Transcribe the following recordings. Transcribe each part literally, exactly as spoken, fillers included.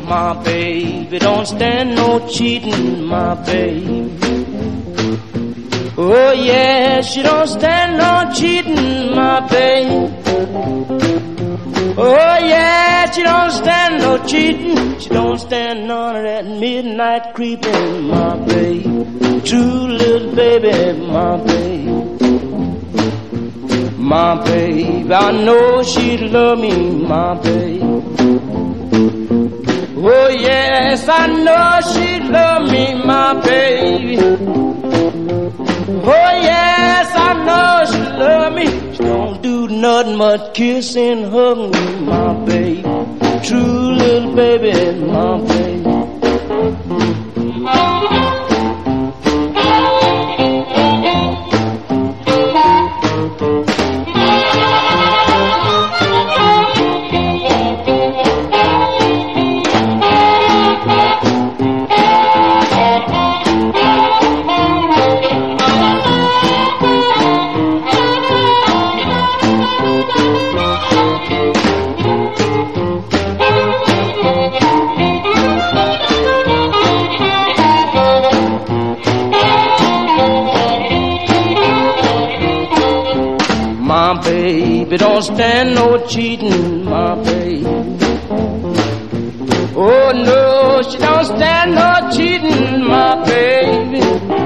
My baby don't stand no cheating, my baby. Oh yeah, she don't stand no cheating, my baby. Oh yeah, she don't stand no cheating. She don't stand none of that midnight creeping, my baby. True little baby, my baby. My baby, I know she'd love me, my baby. Oh yes, I know she'd love me, my baby. Oh yes, I know she'd love me. She don't do nothing but kiss and hug me, my baby. True little baby, my baby. My baby don't stand no cheating, my baby. Oh no, she don't stand no cheating, my baby.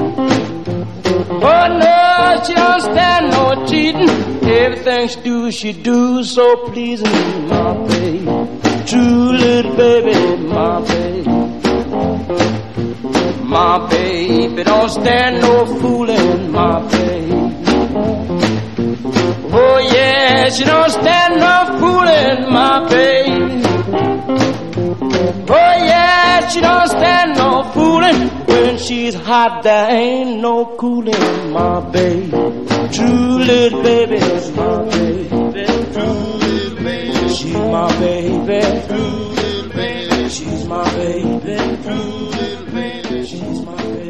Oh no, she don't stand no cheating. Everything she do, she do so pleasing, my baby. True little baby, my baby. My baby don't stand no fooling, my baby. Oh yeah, she don't stand no fooling, my baby. Oh yeah, she don't stand no fooling. When she's hot, there ain't no cooling, my baby. True little baby, my baby. True little baby, she's my baby. True little baby, she's my baby. True little baby, she's my baby.